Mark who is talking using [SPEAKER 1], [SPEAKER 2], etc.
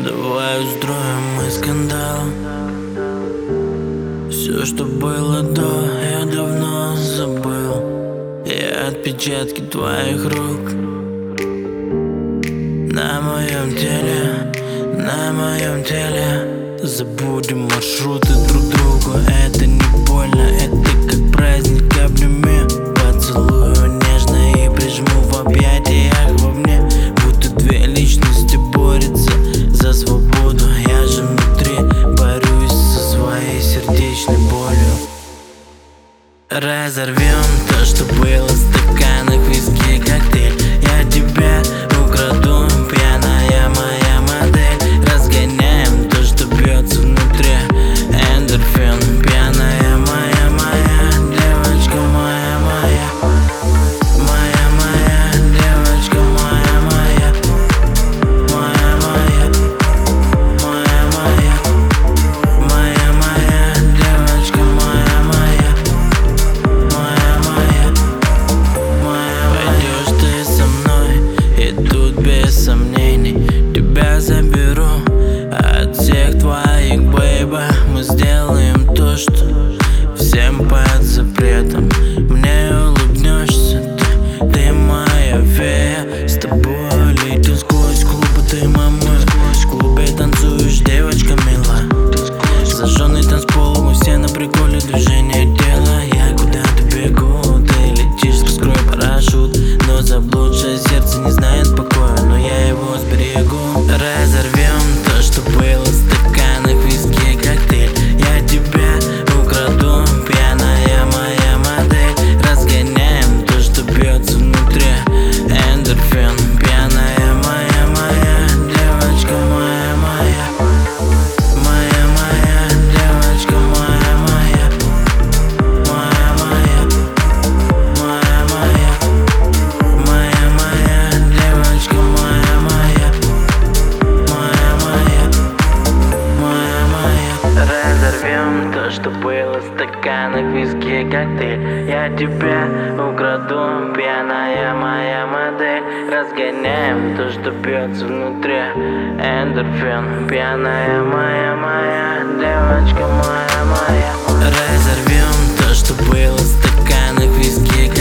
[SPEAKER 1] Давай устроим мы скандал. Все, что было до, я давно забыл. И отпечатки твоих рук на моем теле, на моем теле. Забудем маршруты друг другу. Это не больно, это как праздник. Обними, поцелую нежно и прижму в объятиях вовне. Будто две личности борются за свободу. Я же внутри борюсь со своей сердечной болью. Разорвем то, что было в стаканах виски, коктейль. Я тебя украду, пьяная моя модель. Разгоняем то, что бьется внутри, эндорфин. Пьяная моя девочка, моя девочка, моя девочка, пойдешь ты со мной, и тут без сомнений тебя заберу от всех твоих, бейба. Мы сделаем то, что всем под запретом. Мне улыбнешься ты моя фея. С тобой летим сквозь клубы, ты мамы. В клубе танцуешь, девочка мила. Зажженный танцпол, мы все на приколе, движение тела. Я куда-то бегу, ты летишь, раскрой парашют. Но заблудшее сердце не знает покоя, но я его сберегу. Разорвем то, что было в стаканах виски, коктейль. Я тебя украду, пьяная моя модель. Разгоняем то, что бьется внутри, эндорфин. Пьяная моя девочка, моя девочка, моя девочка, Разорвем то, что было в стаканах виски, коктейль. Я тебя украду, пьяная моя модель. Разгоняем то, что бьется внутри, эндорфин. Пьяная моя девочка, моя. Разорвем то, что было в стаканах виски,